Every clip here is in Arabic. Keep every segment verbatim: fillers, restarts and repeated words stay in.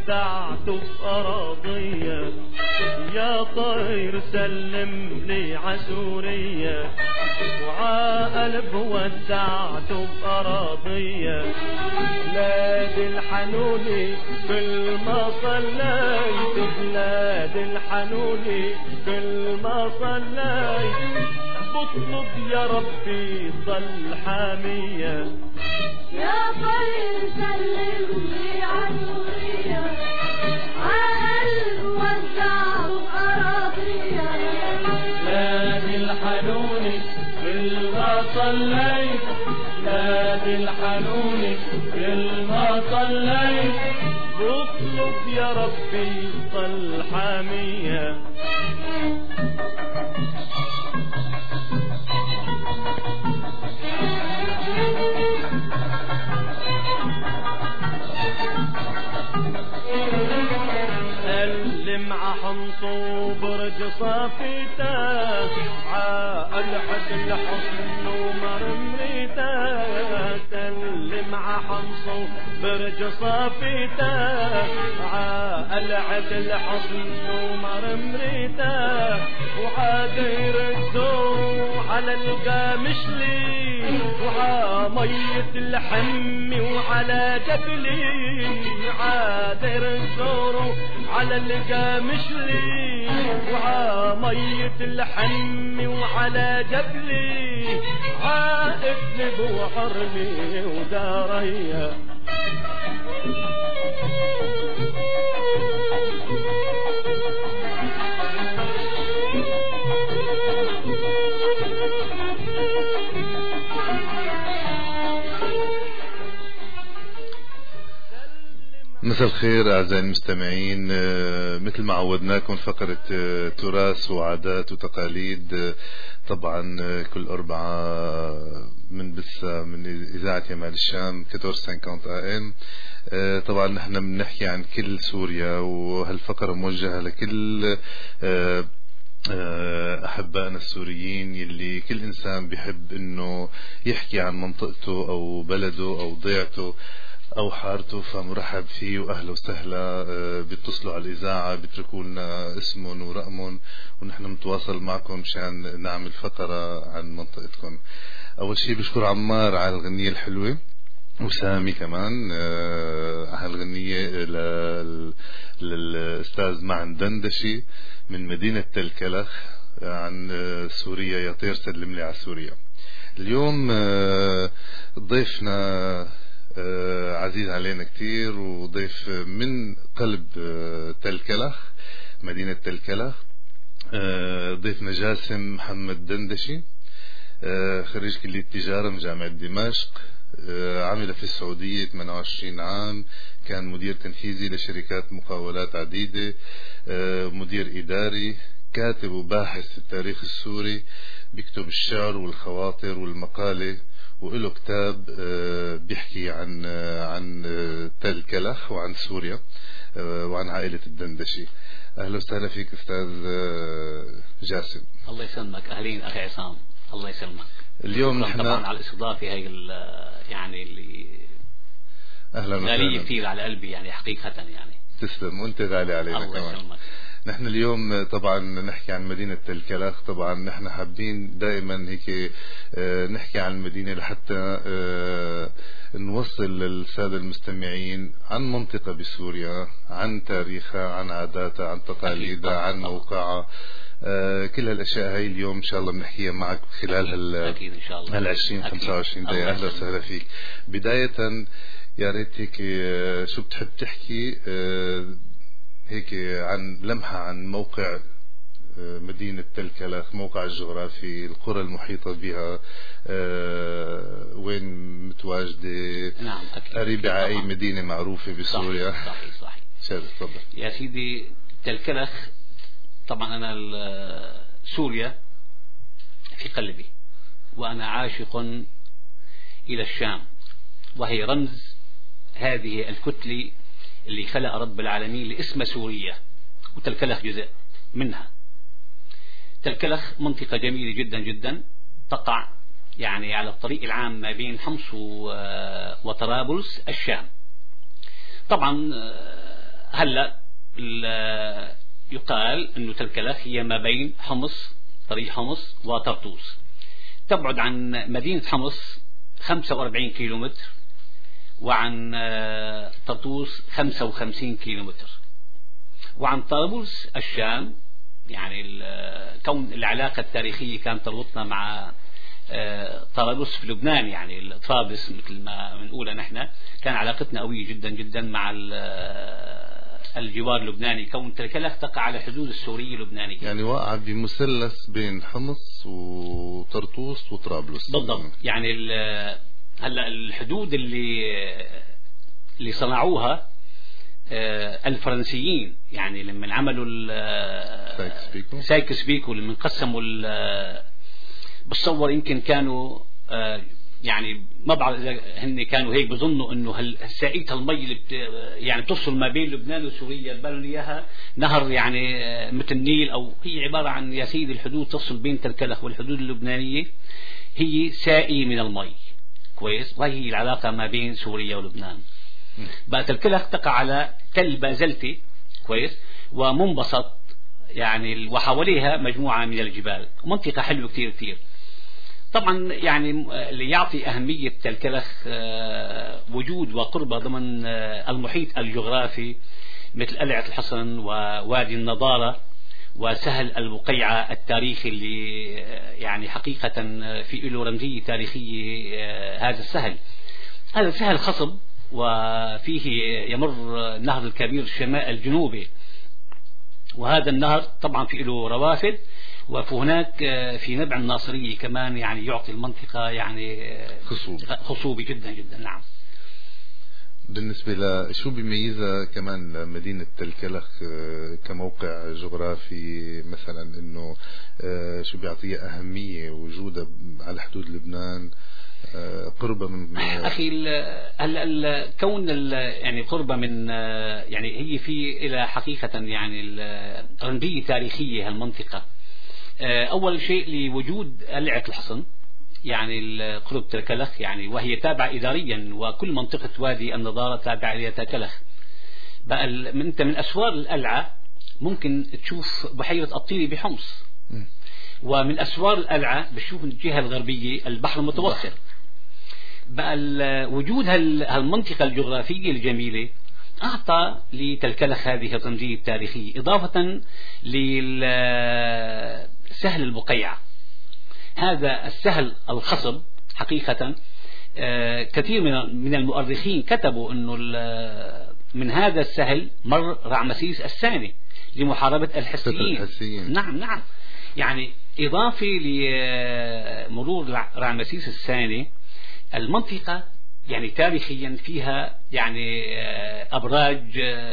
وزعته بأراضية، يا طير سلم لي عسورية، وعقلب وزعته بأراضية. بلاد الحنوني كل ما صليت، بلاد الحنوني كل ما صليت، بطلب يا ربي ضل حامية. يا طير سلم لي عسورية، عقل وزعه بأراضية. بلاد الحنوني كل ما صليت، بلاد الحنوني كل ما صليت، بطلب يا ربي ضل حامية. سلم عحمصو برج صافيته، عقل حسن حصن ومرمريته. سلم عحمصو برج صافيته، عقل عدل حصن ومرمريته. وعادير الزور على القامشلي، وعامية الحمي وعلى جبلي. عادير الزور على القامشلي، وعامية الحمي وعلى جبلي. عائدني بوحرني وداريا. مساء الخير أعزائي المستمعين. مثل ما عودناكم فقرة تراث وعادات وتقاليد، طبعا كل أربعة من بس من إذاعة يمال الشام أربعمية وخمسين إيه إم. طبعا نحن بنحكي عن كل سوريا، وهالفقرة موجهة لكل أحبائنا السوريين يلي كل إنسان بيحب إنه يحكي عن منطقته أو بلده أو ضيعته أو حارته، فمرحب فيه وأهلا وسهلا. بيتصلوا على الإذاعة، بيتركوا لنا اسمهم ورقمهم، ونحن متواصل معكم مشان نعمل فقرة عن منطقتكم. أول شيء بشكر عمار على الغنية الحلوة، وسامي كمان على الغنية للأستاذ معن دندشي من مدينة تل كلخ عن سوريا، يا طير سلم لي على سوريا. اليوم ضيفنا عزيز علينا كتير، وضيف من قلب تل كلخ، مدينة تل كلخ. ضيفنا جاسم محمد دندشي، خريج كلية تجارة من جامعة دمشق. عمل في السعودية ثمانية وعشرين عام، كان مدير تنفيذي لشركات مقاولات عديدة، مدير إداري، كاتب وباحث في التاريخ السوري، بيكتب الشعر والخواطر والمقالة، وإله كتاب بيحكي عن عن تل كلخ وعن سوريا وعن عائلة الدندشي. أهلا وسهلا فيك أستاذ جاسم. الله يسلمك. أهلين أخي عصام، الله يسلمك. اليوم نحن طبعا على الاستضافة هاي يعني اللي أهلا وسهلا، غالية كثير على قلبي يعني حقيقة يعني. تسلم، وأنت غالي علينا الله كمان. يسلمك. نحن اليوم طبعا نحكي عن مدينة تل كلخ. طبعا نحن حابين دائما هيك نحكي عن المدينة لحتى نوصل للسادة المستمعين عن منطقة بسوريا، عن تاريخها، عن عاداتها، عن تقاليدها، عن موقعها. كل هالأشياء هاي اليوم إن شاء الله بنحكيها معك خلال هال أكيد إن شاء الله هالعشرين خمسة وعشرين دقيقة. أهلا وسهلا فيك. بداية يا ريت هيك شو بتحب تحكي هيك عن لمحة عن موقع مدينة تل كلخ، موقع الجغرافي، القرى المحيطة بها، وين متواجدة؟ نعم أكيد. قريبة على أي مدينة معروفة بسوريا؟ صحيح صحيح, صحيح. شارك تفضل يا سيدي. تل كلخ طبعا أنا سوريا في قلبي، وأنا عاشق إلى الشام، وهي رمز هذه الكتلة اللي خلق رب العالمين لاسم سوريا، وتل كلخ جزء منها. تل كلخ منطقة جميلة جدا جدا، تقع يعني على الطريق العام ما بين حمص وطرابلس الشام. طبعا هلا يقال انه تلكلخ هي ما بين حمص، طريق حمص وطرطوس، تبعد عن مدينة حمص خمسة وأربعين كيلومتر، وعن طرطوس خمسة وخمسين كيلومتر، وعن طرابلس الشام. يعني كون العلاقة التاريخية كانت تربطنا مع طرابلس في لبنان، يعني طرابلس مثل ما بنقولها نحن، كان علاقتنا قوية جدا جدا مع الجوار اللبناني، كون تلكلخ تقع على الحدود السورية اللبنانية، يعني واقع بمثلث بين حمص وطرطوس وطرابلس بالضبط. يعني هلا الحدود اللي اللي صنعوها الفرنسيين، يعني لما عملوا سايكس بيكو سايكس بيكو لما قسموا، بتصور يمكن كانوا يعني ما بعرف اذا هن كانوا هيك بظنوا انه سائقة المي اللي بت يعني تفصل ما بين لبنان وسوريا، بالهم اياها نهر يعني مثل النيل، او هي عبارة عن يا سيدي الحدود تفصل بين تلكلخ والحدود اللبنانية، هي سائي من المي كويس، وهي العلاقة ما بين سوريا ولبنان. بقى تلكلخ تقع على تل بازلتي كويس، ومنبسط يعني، وحواليها مجموعة من الجبال، منطقة حلوة كتير كتير. طبعا يعني اللي يعطي أهمية تلكلخ وجود وقربة ضمن المحيط الجغرافي مثل قلعة الحصن ووادي النضارة وسهل البقيعة التاريخي اللي يعني حقيقة في له رمزية تاريخية. هذا السهل هذا سهل خصب، وفيه يمر نهر الكبير الشمال الجنوبي، وهذا النهر طبعا في له روافد، وهناك في نبع الناصرية كمان يعني يعطي المنطقة يعني خصوبي خصوبي جدا جدا. نعم. بالنسبة لشو بيميزها كمان مدينة تلكلخ كموقع جغرافي مثلا، انه شو بيعطيها اهمية وجودها على حدود لبنان، قربة من اخي هلا كون يعني قربة من يعني هي في الى حقيقة يعني رمزية تاريخية هالمنطقة. اول شيء لوجود قلعة الحصن يعني قرب تلكلخ، يعني وهي تابعة إداريا، وكل منطقة وادي النضارة تابعة إلى تلكلخ. بقى أنت من أسوار القلعة ممكن تشوف بحيرة الطيري بحمص، ومن أسوار القلعة بتشوف من الجهة الغربية البحر المتوسط. بقى وجود هالمنطقة الجغرافية الجميلة أعطى لتلكلخ هذه الرمزية التاريخية، إضافة لسهل البقيعة. هذا السهل الخصب حقيقة كثير من المؤرخين كتبوا أنه من هذا السهل مر رعمسيس الثاني لمحاربة الحسيين. نعم نعم. يعني إضافة لمرور رعمسيس الثاني، المنطقة يعني تاريخيا فيها يعني أبراج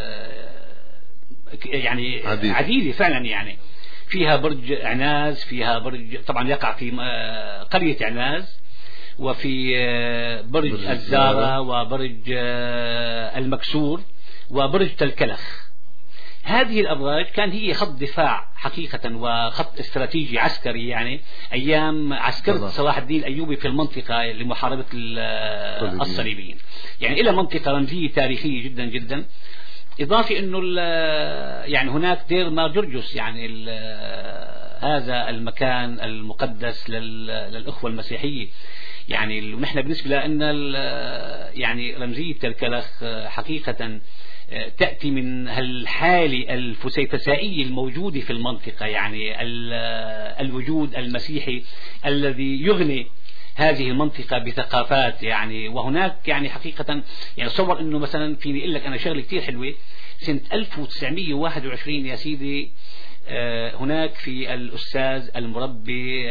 يعني عديد. عديدة فعلا، يعني فيها برج عناز، فيها برج طبعا يقع في قرية عناز، وفي برج, برج الزارة، وبرج المكسور، وبرج تلكلخ. هذه الأبراج كان هي خط دفاع حقيقة وخط استراتيجي عسكري، يعني أيام عسكرة صلاح الدين الأيوبي في المنطقة لمحاربة الصليبيين. يعني إلى منطقة رمزية تاريخية جدا جدا. إضافة أنه يعني هناك دير مار جرجس، يعني هذا المكان المقدس للأخوة المسيحية. يعني ونحن بالنسبة لنا يعني رمزية تلكلخ حقيقة تأتي من هالحالة الفسيفسائية الموجودة في المنطقة، يعني الوجود المسيحي الذي يغني هذه المنطقة بثقافات. يعني وهناك يعني حقيقة يعني صور انه مثلا فيني اقول لك انا شغله كتير حلوة. سنة ألف وتسعمية وواحد وعشرين يا سيدي هناك في الأستاذ المربي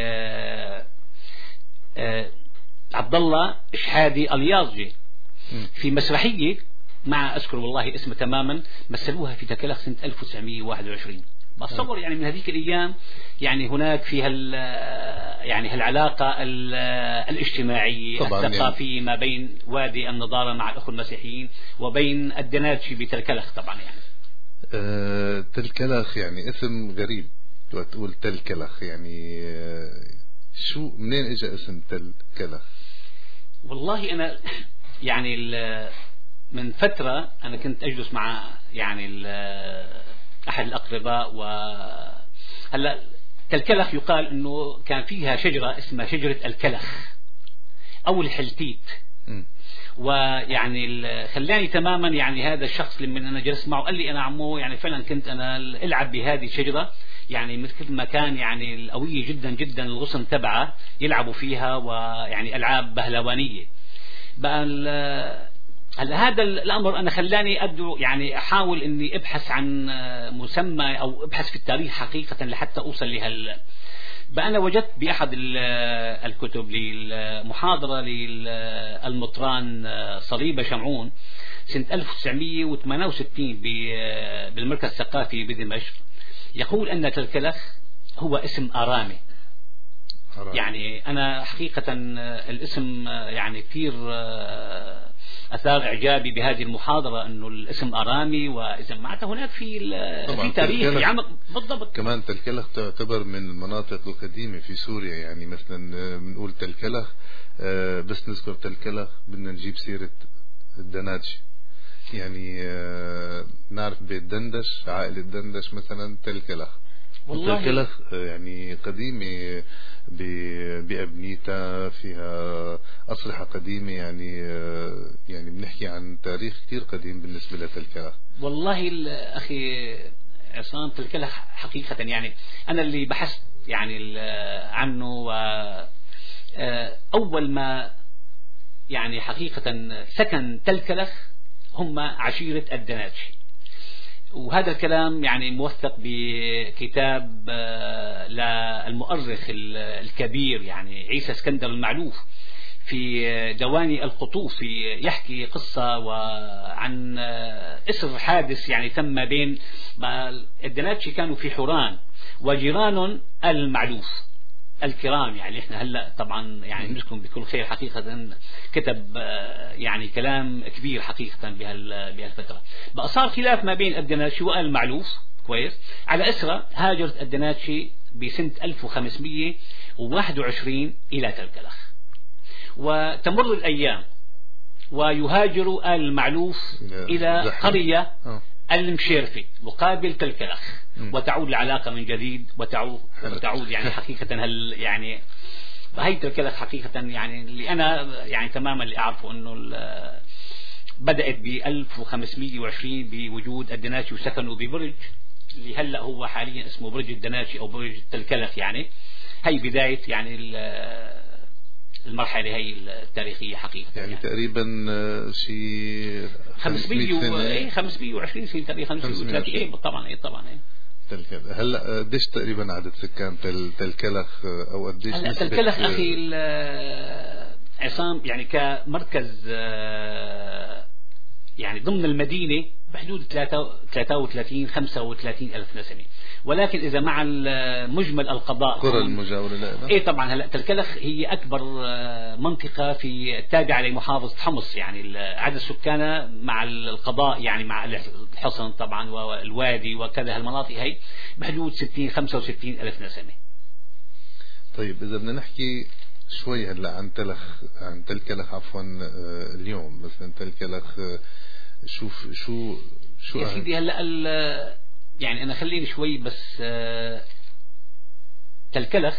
عبد الله شحادي اليازجي في مسرحية مع أذكر والله اسمه تماما، مثلوها في تلكلخ سنة ألف وتسعمية وواحد وعشرين. بتصور يعني من هذيك الأيام يعني هناك في هال يعني هالعلاقة الاجتماعية الثقافية ما بين وادي النضارة مع الأخوة المسيحيين وبين الدناتشي بتلكلخ طبعا. يعني أه تلكلخ يعني اسم غريب، تقول تلكلخ يعني أه شو منين اجى اسم تلكلخ؟ والله أنا يعني من فترة أنا كنت أجلس مع يعني أحد الأقرباء، وهلا تلكلخ يقال أنه كان فيها شجرة اسمها شجرة الكلخ أو الحلتيت. م. ويعني خلاني تماما يعني هذا الشخص لما أنا جلست معه قال لي أنا عمو يعني فعلا كنت أنا ألعب بهذه الشجرة، يعني مثل ما كان يعني القوية جدا جدا الغصن تبعه يلعبوا فيها، ويعني ألعاب بهلوانية. بقى هلا هذا الأمر أنا خلاني أبدو يعني أحاول إني أبحث عن مسمى أو أبحث في التاريخ حقيقة لحتى أوصل لهال. بقى أنا وجدت بأحد الكتب للمحاضرة للمطران صليبة شمعون سنة ألف وتسعمئة وثمانية وستين بالمركز الثقافي بدمشق، يقول أن تلكلخ هو اسم آرامي. يعني أنا حقيقة الاسم يعني كثير أثار إعجابي بهذه المحاضرة، أنه الاسم آرامي، وإذا معناته هناك في في تاريخ في عمق بالضبط. كمان تلكلخ تعتبر من المناطق القديمة في سوريا، يعني مثلا بنقول تلكلخ بس نذكر تلكلخ بدنا نجيب سيرة الدناتشي، يعني نعرف بيت دندش، عائلة دندش مثلا تلكلخ. والله تلكلخ يعني قديمة بأبنيتها، فيها أصلحة قديمة، يعني يعني بنحكي عن تاريخ كتير قديم بالنسبة لتلكلخ. والله أخي عصام تلكلخ حقيقة يعني أنا اللي بحثت يعني عنه، وأول ما يعني حقيقة سكن تلكلخ هم عشيرة الدناتشي، وهذا الكلام يعني موثق بكتاب للمؤرخ الكبير يعني عيسى اسكندر المعلوف في دواني القطوف، يحكي قصة وعن إسر حادث يعني تم بين الدناتشي كانوا في حوران وجيران المعلوف الكرام، يعني احنا هلا طبعا يعني نشكرهم بكل خير حقيقة، كتب يعني كلام كبير حقيقة بهالفترة. بقى صار خلاف ما بين الدناتشي وآل معلوف كويس، على أسرة هاجرت الدناتشي بسنة ألف وخمسمئة وواحد وعشرين إلى تلكلخ، وتمر الأيام ويهاجر آل معلوف إلى قرية المشيرفة مقابل تلكلخ، وتعود العلاقة من جديد، وتعود وتعود يعني حقيقة هل يعني هي تلكلخ حقيقة يعني اللي أنا يعني تماما اللي أعرفه إنه بدأت ب ألف وخمسمئة وعشرين بوجود الدناتشي وسكنوا ببرج اللي هلا هو حاليا اسمه برج الدناتشي أو برج تلكلخ. يعني هي بداية يعني المرحلة هي التاريخية حقيقة، يعني, يعني تقريبا شيء خمسمئة خمسمئة وعشرين سنة تقريبا، خمسمئة وثلاثين. ايه طبعا ايه طبعا ايه تلكلخ. هلا قديش تقريبا عدد سكان تلكلخ او قديش هلا تلكلخ اخي عصام يعني كمركز يعني ضمن المدينة بحدود ثلاثة وثلاثين خمسة وثلاثين ألف نسمة، ولكن إذا مع مجمل القضاء قرى المجاورة لها إيه طبعا. هلا تلكلخ هي أكبر منطقة في تابعة لمحافظة حمص، يعني عدد سكانها مع القضاء يعني مع الحصن طبعا والوادي وكذا هالمناطق هي بحدود ستين خمسة وستين ألف نسمة. طيب إذا بدنا نحكي شوي هلا عن تلخ عن تلكلخ عفوا اليوم مثلا تلكلخ شوف شو شو يا سيدي هلا يعني أنا خليني شوي بس. تلكلخ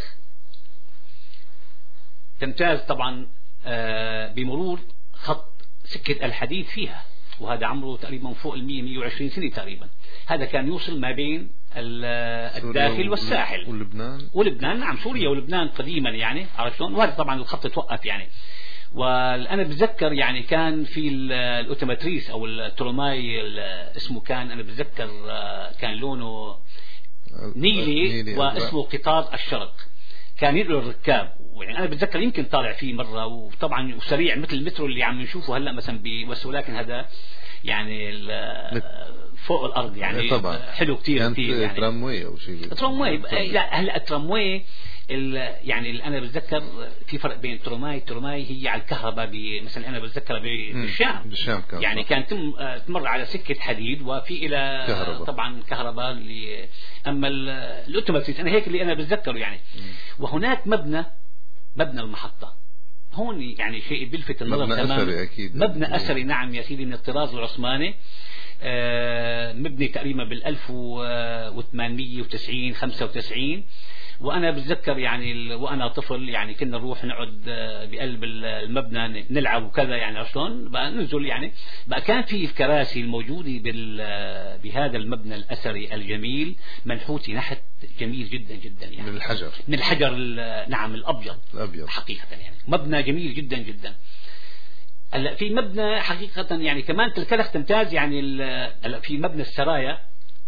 تمتاز طبعا بمرور خط سكة الحديد فيها، وهذا عمره تقريبا فوق المية مية وعشرين سنة تقريبا. هذا كان يوصل ما بين الداخل والساحل ولبنان ولبنان نعم سوريا ولبنان قديما يعني عرفت شلون، وهذا طبعا الخط توقف يعني. وانا بتذكر يعني كان في الاوتوماتريس او التروماي اسمه كان انا بتذكر كان لونه نيلي, نيلي واسمه قطار الشرق، كان ينقل الركاب. يعني انا بتذكر يمكن طالع فيه مره، وطبعا وسريع مثل المترو اللي عم نشوفه هلا مثلا بوسو، لكن هذا يعني فوق الارض يعني طبعا حلو كتير كتير يعني ترامواي او شيء ترامواي. لا هلا الترامواي يعني اللي انا بتذكر في فرق بين تروماي التروماي هي على الكهرباء، مثلا انا بتذكر بالشام بالشام كان يعني صح. كانت تمر على سكه حديد وفي الى كهرباء. طبعا كهرباء اللي اما الاوتوماتيك انا هيك اللي انا بتذكره يعني. م. وهناك مبنى مبنى المحطه هون يعني شيء بيلفت النظر مبنى تماما. أثري أكيد. مبنى أثري نعم يا سيدي، من الطراز العثماني، آه مبني تقريبا بالألف وثمانمية وتسعين خمسة وتسعين. وأنا بتذكر يعني وأنا طفل يعني كنا نروح نقعد بقلب المبنى نلعب وكذا، يعني شلون بقى ننزل يعني بقى كان في الكراسي الموجودة بهذا المبنى الأثري الجميل منحوتي نحت جميل جدا جدا يعني من الحجر، من الحجر نعم الأبيض الأبيض حقيقة، يعني مبنى جميل جدا جدا. هلا في مبنى حقيقة يعني كمان تلكلخ تمتاز يعني هلا في مبنى السرايا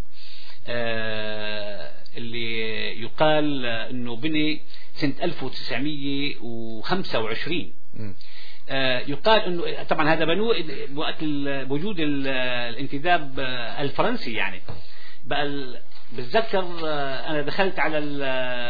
آه اللي يقال انه بني سنة ألف وتسعمية وخمسة وعشرين. آه يقال انه طبعا هذا بنوه وقت وجود الانتداب الفرنسي يعني. بقى بتذكر انا دخلت على ال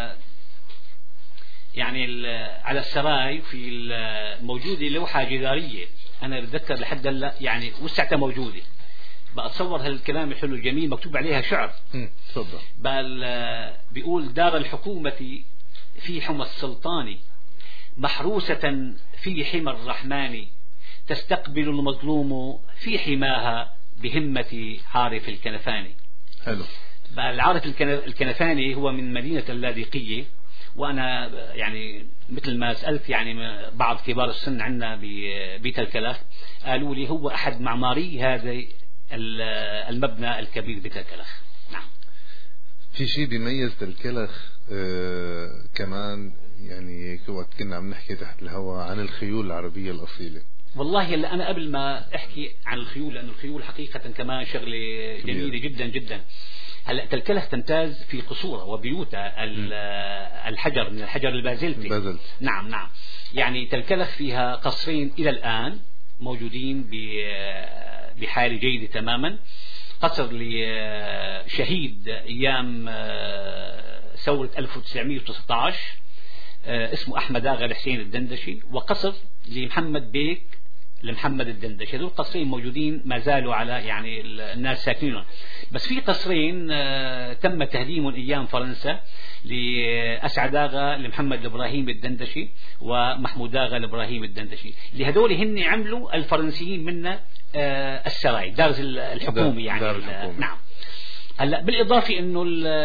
يعني ال على السراي في موجودة لوحة جدارية، انا بتذكر لحد هلا يعني وسعتها موجودة. بقى اتصور هالكلام الحلو الجميل مكتوب عليها شعر. تفضل. بقى بيقول: دار الحكومة في حمى السلطان، محروسة في حمى الرحمن، تستقبل المظلوم في حماها بهمة عارف الكنفاني. حلو. بقى العارف الكنفاني هو من مدينة اللاذقية، وأنا يعني مثل ما سألت يعني بعض كبار السن عندنا بتلكلخ قالوا لي هو أحد معماري هذا المبنى الكبير بتلكلخ. نعم. في شيء بيميز تلكلخ آه كمان يعني وقت كنا عم نحكي تحت الهواء عن الخيول العربية الأصيلة. والله هلا أنا قبل ما أحكي عن الخيول، لأن الخيول حقيقة كمان شغلة جميلة جدا جدا. هلا تلكلخ تمتاز في قصورها وبيوتها الحجر من الحجر البازلتي. بازلت. نعم نعم. يعني تلكلخ فيها قصرين إلى الآن موجودين بحالة جيدة تماما. قصر لشهيد أيام ثورة ألف وتسعمية وتسعة عشر اسمه أحمد آغا الحسين الدندشي، وقصر لمحمد بيك لمحمد الدندشي. هذول قصرين موجودين ما زالوا على يعني الناس ساكنينهم. بس في قصرين تم تهديمهم أيام فرنسا لأسعد آغا لمحمد إبراهيم الدندشي ومحمود آغا لإبراهيم الدندشي. لهذول هن عملوا الفرنسيين منا السراي، دار الحكومة يعني. دار الحكومة. نعم. هلا بالإضافة إنه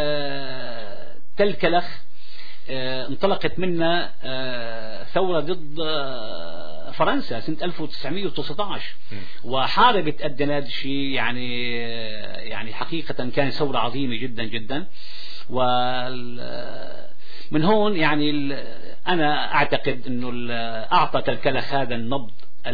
تلكلخ انطلقت منا ثورة ضد فرنسا سنة ألف وتسعمية وتسعة عشر، وحاربت الدندشي يعني يعني حقيقة كان ثورة عظيمة جدا جدا. ومن هون يعني أنا أعتقد أنه أعطى تلكلخ هذا النبض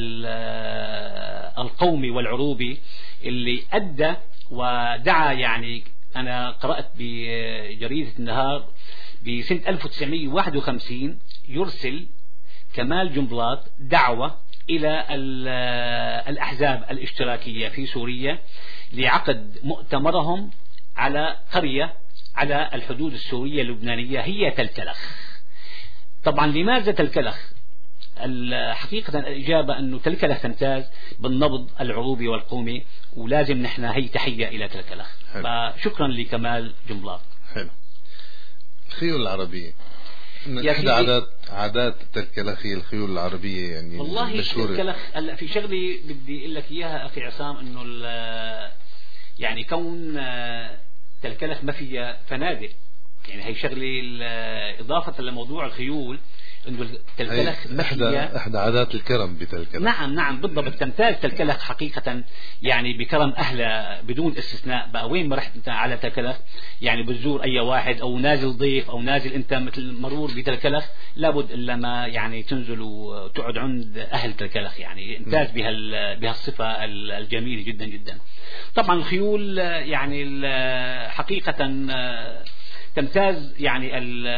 القومي والعروبي اللي أدى ودعا. يعني أنا قرأت بجريدة النهار بسنة ألف وتسعمية وواحد وخمسين يرسل كمال جنبلاط دعوة إلى الأحزاب الاشتراكية في سوريا لعقد مؤتمرهم على قرية على الحدود السورية اللبنانية هي تلكلخ. طبعا لماذا تلكلخ؟ الحقيقة الإجابة أنه تلكلخ تمتاز بالنبض العروبي والقومي، ولازم نحن هي تحية إلى تلكلخ. فشكرا لكمال جنبلاط. حلو. الخيول العربية من إحدى عادات عادات تلكلخ هي الخيول العربية يعني والله مشهورة. تلكلخ هلا في شغلة بدي أقول لك إياها أخي عصام، إنه يعني كون تلكلخ ما فيها فنادق، يعني هي شغلة إضافة لموضوع الخيول انه تلكلخ احدى احدى عادات الكرم بتلكلخ. نعم نعم بالضبط. تمتاز تلكلخ حقيقة يعني بكرم أهلها بدون استثناء. بقى وين ما رحت انت على تلكلخ يعني بتزور اي واحد او نازل ضيف او نازل انت مثل مرور بتلكلخ لابد الا ما يعني تنزل وتقعد عند اهل تلكلخ. يعني امتاز بها بهالصفة الجميلة جدا جدا. طبعا الخيول يعني حقيقة تمتاز يعني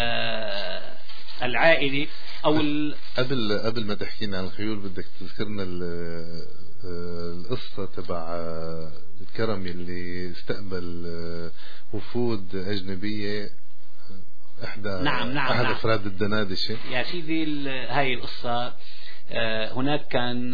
العائلي او ال... قبل قبل ما تحكينا عن الخيول بدك تذكرنا القصة تبع الكرم اللي استقبل وفود أجنبية احدى نعم نعم احد نعم. افراد الدنادشة يا سيدي هاي القصة. هناك كان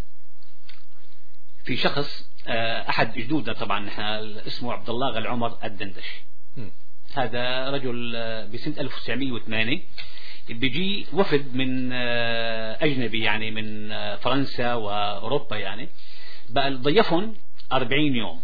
في شخص احد جدودنا طبعا نحن اسمه عبد الله غل عمر الدندشي. هذا رجل بسنة ألف وتسعمية وثمانية بيجي وفد من أجنبي يعني من فرنسا وأوروبا يعني، بقى ضيفهم أربعين يوم،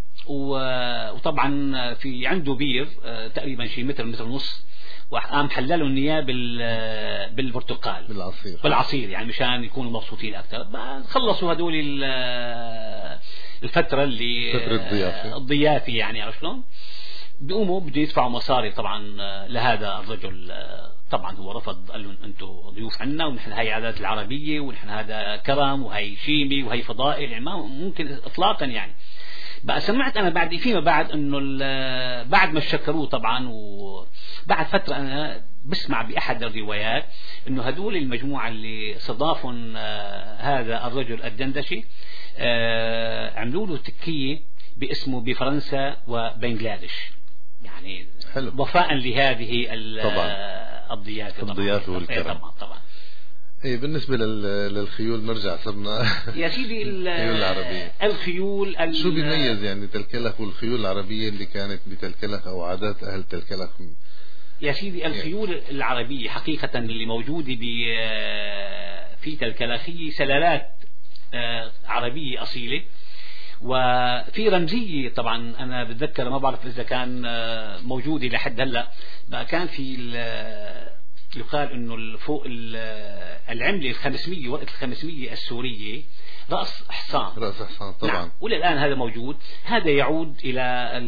وطبعا في عنده بير تقريبا شيء متر متر ونص، وقام حللوا النياه بالبرتقال بالعصير بالعصير يعني مشان يكونوا مبسوطين أكثر. خلصوا هذول الفترة اللي فترة الضيافة الضيافة يعني عرفت شلون، بيقوموا بده يدفعوا مصاري طبعا لهذا الرجل. طبعا هو رفض، قال لهم انتم ضيوف عنا ونحن هاي عادات العربية ونحن هذا كرم وهي شيمي وهي فضائل، يعني ما ممكن اطلاقا يعني. بقى سمعت انا بعد فيما بعد انه بعد ما شكروه طبعا، وبعد فترة انا بسمع باحد الروايات انه هدول المجموعة اللي استضافهم هذا الرجل الدندشي عملوا له تكية باسمه بفرنسا وبنغلاديش، يعني حلو. وفاء لهذه طبعا الضيافة الضيافة والكرم. طبعا طبعا. ايه بالنسبة للخيول نرجع صرنا يا سيدي الخيول العربية. الخيول ال... شو بيميز يعني تلكلخ والخيول العربية اللي كانت بتلكلخ او عادات اهل تلكلخ؟ يا سيدي الخيول العربية حقيقة اللي موجودة ب في تلكلخية سلالات عربية أصيلة، وفي رمزية طبعا أنا بتذكر، ما بعرف إذا كان موجودة لحد هلا، بقى كان في يقال إنه فوق العملة الخمسمية، ورقة الخمسمية السورية رأس حصان، رأس حصان طبعا. نعم. وإلى الآن هذا موجود. هذا يعود إلى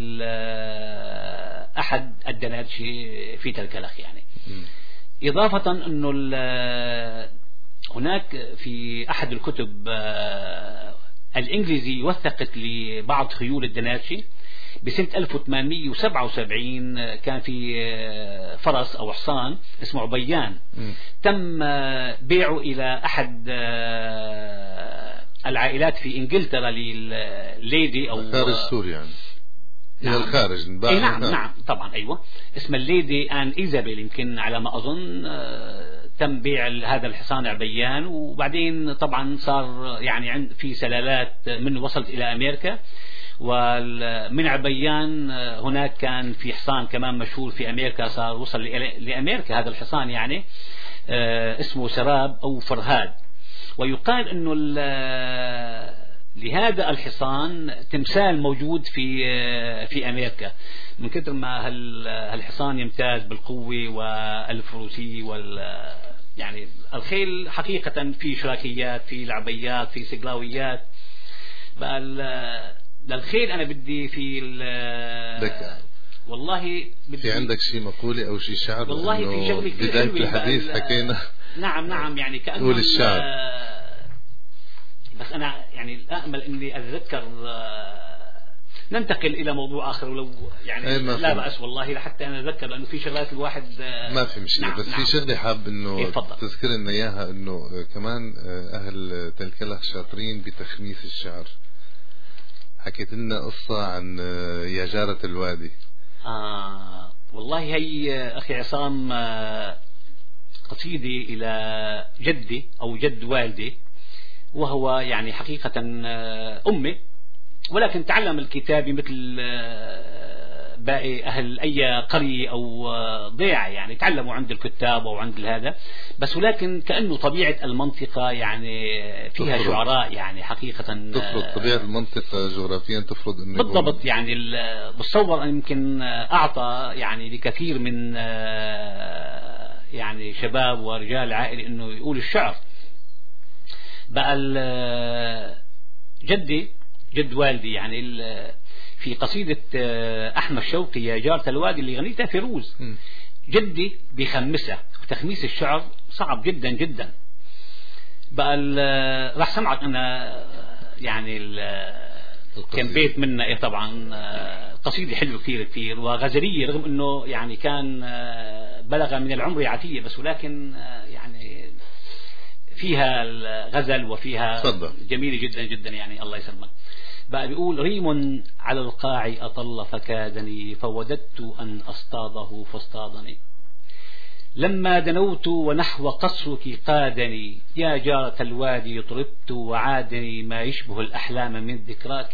أحد الدنادشة في تلكلخ يعني. م. إضافة أنه هناك في أحد الكتب الإنجليزي وثقت لبعض خيول الدنادشة بسنة ألف وثمانمئة وسبعة وسبعين، كان في فرس أو حصان اسمه عبيان، م. تم بيعه إلى أحد العائلات في إنجلترا للليدي أو خارج سوريا يعني. نعم. إلى الخارج. أي نعم نعم طبعا أيوة، اسمها الليدي آن إيزابيل يمكن على ما أظن. تم بيع هذا الحصان عبيان، وبعدين طبعا صار يعني في سلالات منه وصلت إلى أمريكا، ومن عبيان هناك كان في حصان كمان مشهور في أمريكا صار وصل لأمريكا هذا الحصان يعني اسمه سراب أو فرهاد. ويقال أنه لهذا الحصان تمثال موجود في في أمريكا من كثر ما هالحصان يمتاز بالقوة والفروسية وال يعني الخيل حقيقة في شراكيات، في لعبيات، في سقلاويات. بقى للخيل أنا بدي في والله بدي في عندك شيء مقولة أو شيء شعر؟ والله في شغلة كثير بداية الحديث حكينا. نعم نعم يعني كأنه قول الشعر، بس أنا يعني أأمل إني أتذكر. ننتقل إلى موضوع آخر ولو يعني لا بأس والله لحتى أنا أتذكر، لأنه في شغلات الواحد ما في مشكلة. نعم بس نعم. في شغلة حاب إنه تذكر لنا إياها، إنه كمان أهل تلكلخ شاطرين بتخميس الشعر. حكيت لنا قصة عن يا جارة الوادي. آه والله هي أخي عصام قصيدة إلى جدي أو جد والدي، وهو يعني حقيقة أمي، ولكن تعلم الكتابة مثل باقي أهل أي قرية أو ضيعة، يعني تعلموا عند الكتاب أو عند هذا، بس ولكن كأنه طبيعة المنطقة يعني فيها تفرض. شعراء يعني حقيقة تفرض طبيعة المنطقة جغرافيا تفرض إنه بالضبط. يعني بتصور أن يمكن أعطى يعني لكثير من يعني شباب ورجال عائلة إنه يقول الشعر. بقى جدي جد والدي يعني في قصيدة أحمد شوقي يا جارة الوادي اللي غنيتها فيروز، جدي بيخمسها، وتخميس الشعر صعب جدا جدا. بقى راح سمعك أنا يعني كان بيت منا إيه طبعا قصيدة حلوة كثير كثير وغزلية، رغم أنه يعني كان بلغ من العمر عتية، بس ولكن يعني فيها الغزل وفيها صدق. جميلة جدا جدا يعني الله يسلمك. بقى بيقول ريم على القاع أطل فكادني فوددت أن أصطاده فاصطادني، لما دنوت ونحو قصرك قادني يا جارة الوادي طربت وعادني ما يشبه الأحلام من ذكراك،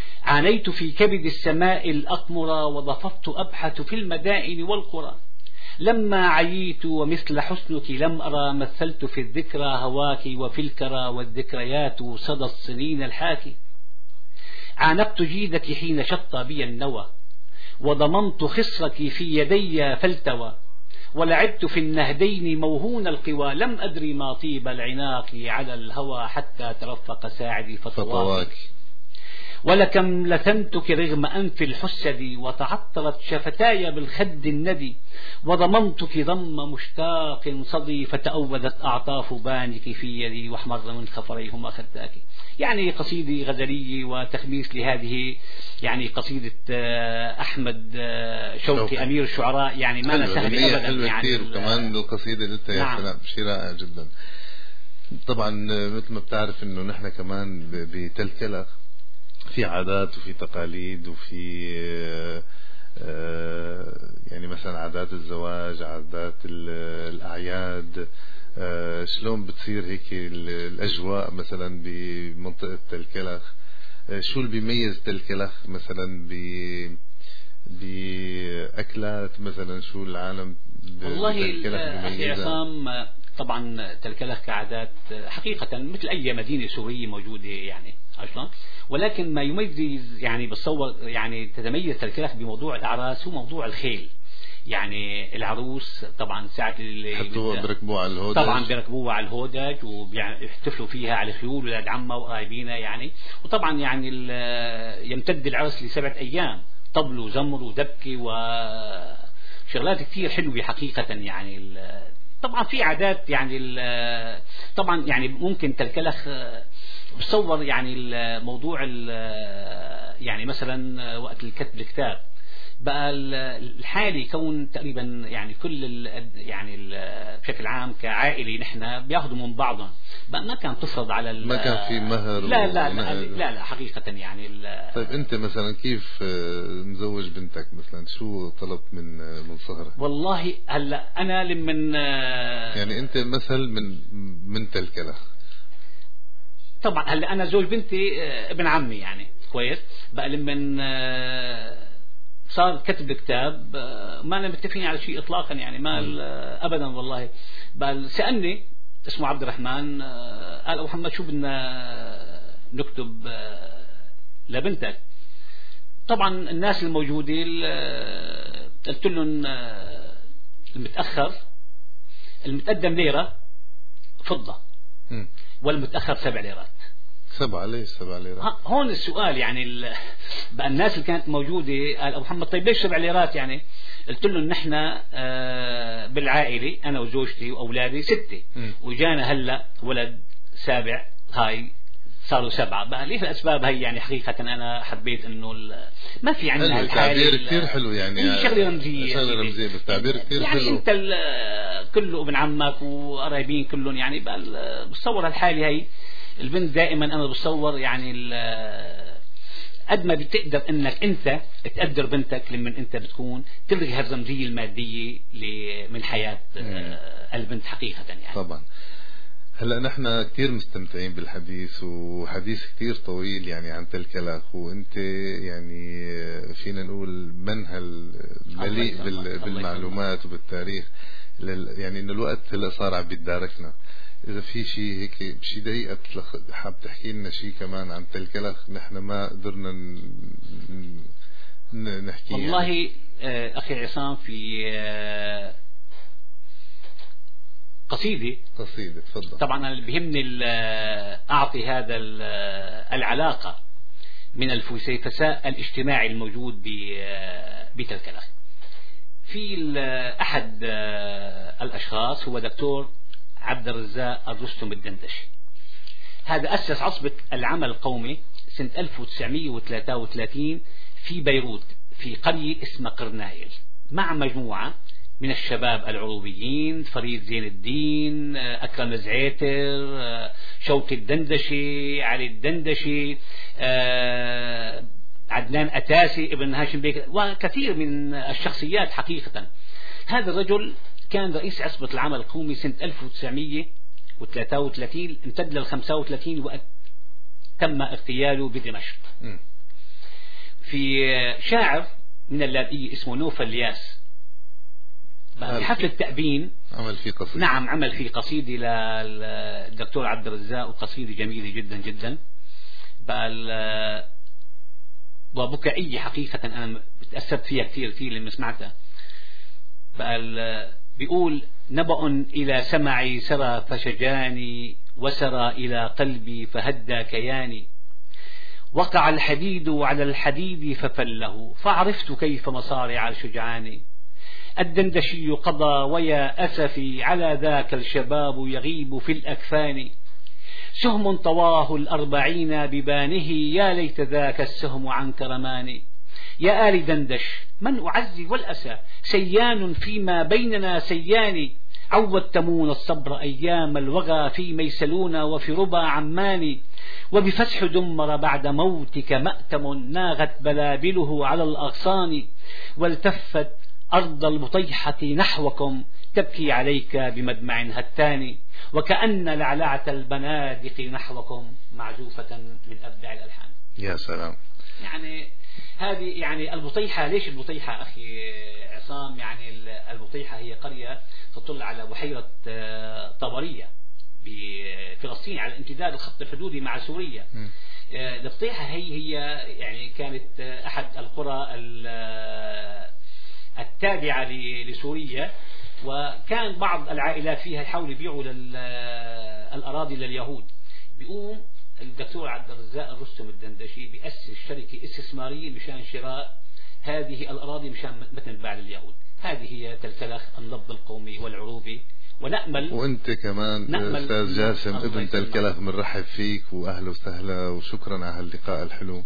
عانيت في كبد السماء الأقمرة وضففت أبحث في المدائن والقرى، لما عييت ومثل حسنك لم أرى مثلت في الذكرى هواك وفي الكرى والذكريات صدى السنين الحاكي. عانقت جيدك حين شط بي النوى وضممت خصرك في يدي فالتوى ولعبت في النهدين موهون القوى لم أدري ما طيب العناق على الهوى حتى ترفق ساعدي فطواك. ولكم لثمتك رغم أنف الحسد وتعطرت شفتاي بالخد الندي وضممتك ضم مشتاق صدي فتأوذت أعطاف بانك في يدي واحمر من خفريهما خداك. يعني قصيدة غزلية وتخميس لهذه يعني قصيدة أحمد شوقي, شوقي أمير الشعراء. يعني ما سهل أبدا يعني كثير. وكمان القصيدة اللي انت يا نعم. سلام شيء رائع جدا. طبعا مثل ما بتعرف انه نحن كمان بتلكلة في عادات وفي تقاليد وفي يعني مثلا عادات الزواج، عادات الأعياد، شلون بتصير هيك الأجواء مثلا بمنطقة تلكلخ. شو اللي بيميز تلكلخ مثلا بأكلات مثلا؟ شو العالم والله أخي عصام طبعا تلكلخ كعادات حقيقة مثل أي مدينة سورية موجودة يعني أصلا، ولكن ما يميز يعني بتصور يعني تتميز تلكلخ بموضوع الأعراس هو موضوع الخيل. يعني العروس طبعا ساعة اللي حطوها بركبوها على الهودج، طبعا بركبوها على الهودج وبيحتفلوا فيها على خيول ولاد عمها وقرايبينها يعني. وطبعا يعني يمتد العرس لسبعة أيام، طبل وزمر ودبكة وشغلات كثير حلوة حقيقة يعني. طبعا في عادات يعني طبعا يعني ممكن تلكلخ بتصور يعني الموضوع يعني مثلا وقت الكتب الكتاب بقى الحالي كون تقريبا يعني كل يعني بشكل عام كعائلة نحن بياخذوا من بعضهم بقى ما كان تفرض على ما كان في مهر لا لا لا, لا لا حقيقة يعني. طيب انت مثلا كيف مزوج بنتك مثلا؟ شو طلبت من من صهرة؟ والله هلا انا لمن يعني انت مثل من من تلكلخ طبعا. هلا انا زوج بنتي ابن عمي يعني كويس بقى لمن صار كتب كتاب ما أنا متفقين على شيء إطلاقا يعني ما أبدا والله. بل سألني اسمه عبد الرحمن قال أبو محمد شو بدنا نكتب لبنتك؟ طبعا الناس الموجودة قلت لهم المتأخر المتقدم ليرة فضة والمتأخر سبع ليرات. سبعة ليش سبعة ليرات؟ هون السؤال يعني بقى الناس اللي كانت موجودة قال أبو محمد طيب ليش سبع ليرات يعني؟ قلت لهم نحن بالعائلة أنا وزوجتي وأولادي ستة وجانا هلأ ولد سابع هاي صاروا سبعة بقى. ليه الأسباب هي يعني حقيقة أنا حبيت إنه ما في عندنا التعبير كثير حلو يعني شغلة رمزية شغلة رمزية بالتعبير كثير يعني حلو. أنت كله ابن عمك وقرايبين كلهم يعني بقى بتصور الحالة هي البنت دائما أنا بتصور يعني قد ما بتقدر انك انت تقدر بنتك لما انت بتكون تلغي هالرمزيه الماديه من حياه البنت حقيقه يعني. طبعا. هلا نحن كثير مستمتعين بالحديث وحديث كثير طويل يعني عن تلكلخ، وانت يعني فينا نقول منهل مليء بالمعلومات وبالتاريخ، يعني ان الوقت هلا صار عم بيتداركنا. إذا في شيء هيك بشي دقيقة حاب تحكي لنا شيء كمان عن تلكلخ نحن ما قدرنا نحكي والله يعني. أخي عصام في قصيدة قصيدة تفضل. طبعا أنا بيهمني أعطي هذا العلاقة من الفسيفساء الاجتماعي الموجود بتلكلخ. في أحد الأشخاص هو دكتور عبد الرزاق الرستم الدندشي. هذا أسس عصبة العمل القومي سنة ألف وتسعمئة وثلاثة وثلاثين في بيروت في قرية اسمها قرنايل مع مجموعة من الشباب العروبيين، فريد زين الدين، أكرم الزعيتر، شوقي الدندشي، علي الدندشي، عدنان أتاسي، ابن هاشم بيك، وكثير من الشخصيات حقيقة. هذا الرجل كان رئيس عصبة العمل القومي سنة ألف وتسعمئة وثلاثة وثلاثين امتد لل خمسة وثلاثين وقت تم اغتياله بدمشق. م. في شاعر من اللاذقية اسمه نوفل الياس في حفل التأبين عمل فيه قصيدة. نعم عمل فيه قصيدة للدكتور عبد الرزاق، وقصيدة جميلة جدا جدا بقى وبكائية حقيقة، أنا تأثرت فيها كثير كثير لما سمعتها. بقى بيقول: نبأ إلى سمعي سرى فشجاني، وسرى إلى قلبي فهدى كياني، وقع الحديد على الحديد ففله، فعرفت كيف مصارع الشجعان. الدندشي قضى ويا أسفي، على ذاك الشباب يغيب في الأكفان. سهم طواه الأربعين ببانه، يا ليت ذاك السهم عن كرمان. يا آل دندش من أعزي والأسى، سيان فيما بيننا سيان. عودتمون الصبر أيام الوغى، في ميسلون وفي ربى عمان. وبفسح دمر بعد موتك مأتم، ناغت بلابله على الأغصان. والتفت أرض البطيحة نحوكم، تبكي عليك بمدمع هتان. وكأن لعلعة البنادق نحوكم، معزوفة من أبدع الألحان. يا سلام. يعني هذه يعني البطيحة. ليش البطيحة أخي عصام؟ يعني البطيحة هي قرية تطل على بحيرة طبرية بفلسطين، على امتداد الخط الحدودي مع سوريا. م. البطيحة هي هي يعني كانت أحد القرى التابعة لسوريا، وكان بعض العائلات فيها يحاولوا يبيعوا الأراضي لليهود. بيقوم الدكتور عبد الرزاق الرستم الدندشي بيأسس شركة استثمارية مشان شراء هذه الأراضي مشان ما تنباع لليهود. هذه هي تلكلخ، النبض القومي والعروبي. ونأمل وانت كمان استاذ جاسم ابن تلكلخ بنرحب فيك واهلا وسهلا، وشكرا على هاللقاء الحلو.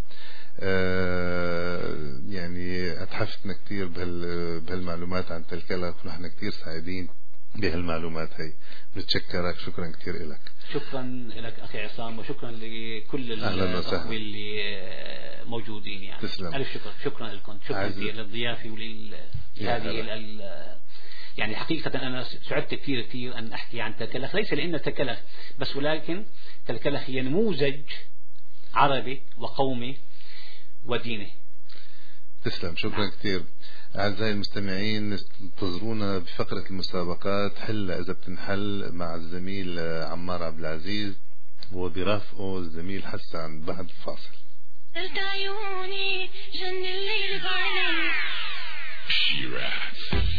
آه يعني اتحفتنا كثير بهال بهالمعلومات عن تلكلخ، ونحن كثير سعيدين بهالمعلومات هي. بنتشكرك، شكرا كثير لك. شكرا لك أخي عصام، وشكرا لكل الأخوة اللي موجودين. يعني تسلم. ألف شكر. شكرا لكم، شكرا كثير للضيافة ولهذه يعني حقيقة أنا سعدت كثير كثير أن أحكي عن تلكلخ، ليس لأن تلكلخ بس، ولكن تلكلخ هي نموذج عربي وقومي وديني. تسلم، شكرا نعم. كثير. أعزائي المستمعين، انتظرونا بفقرة المسابقات حلة إذا بتنحل مع الزميل عمار عبد العزيز، وبرافقه الزميل حسن بعد الفاصل. عيوني جن الليل بعيني